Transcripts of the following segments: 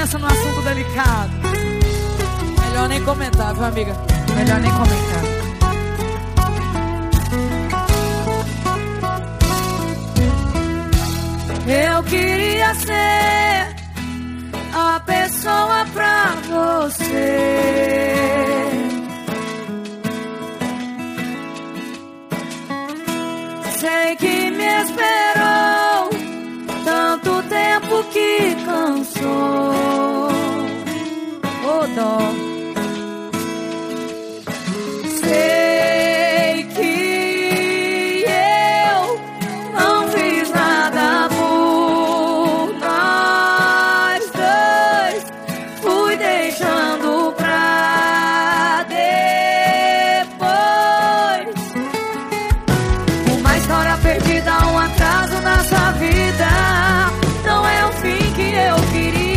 começa num assunto delicado. Melhor nem comentar, viu, amiga? Melhor nem comentar. Eu queria ser a pessoa pra você. Sei que me esperou tanto tempo que cansou. Oh, dó. Sei que eu não fiz nada por nós dois. Fui deixando pra depois. Uma história perdida, um atraso na sua vida. Não é o fim que eu queria.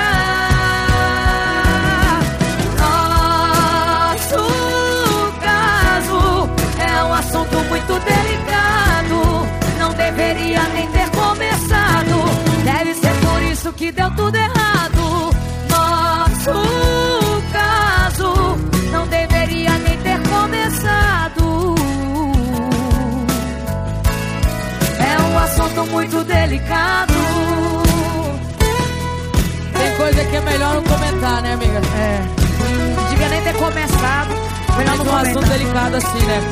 Assunto muito delicado, não deveria nem ter começado. Deve ser por isso que deu tudo errado. Nosso caso não deveria nem ter começado. É um assunto muito delicado. Tem coisa que é melhor não comentar, né, amiga? É, não devia nem ter começado. Melhor não comentar. Um assunto delicado assim, né?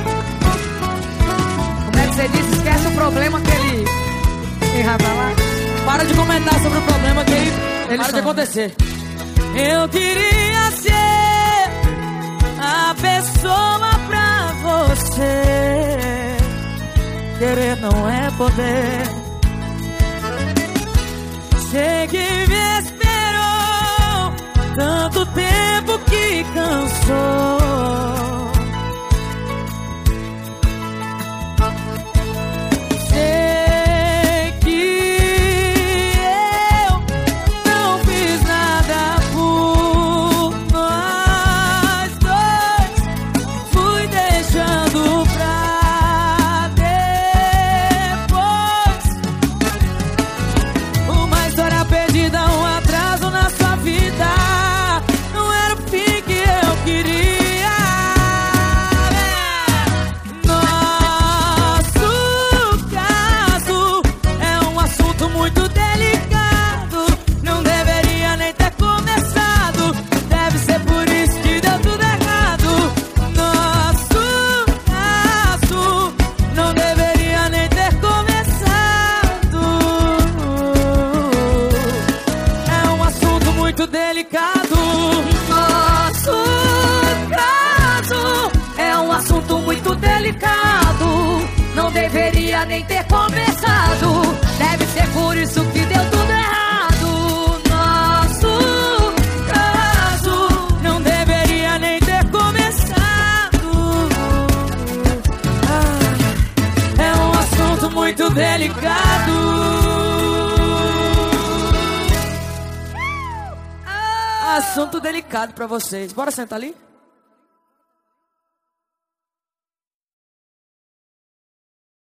Você disse, esquece o problema que ele vai falar. Para de comentar sobre o problema que ele para de acontecer. Eu queria ser a pessoa pra você. Querer não é poder. Sei que me esperou tanto tempo que cansou. Delicado. Nosso caso é um assunto muito delicado. Não deveria nem ter começado. Deve ser por isso que deu tudo errado. Nosso caso não deveria nem ter começado. É um assunto muito delicado. Assunto delicado pra vocês. Bora sentar ali?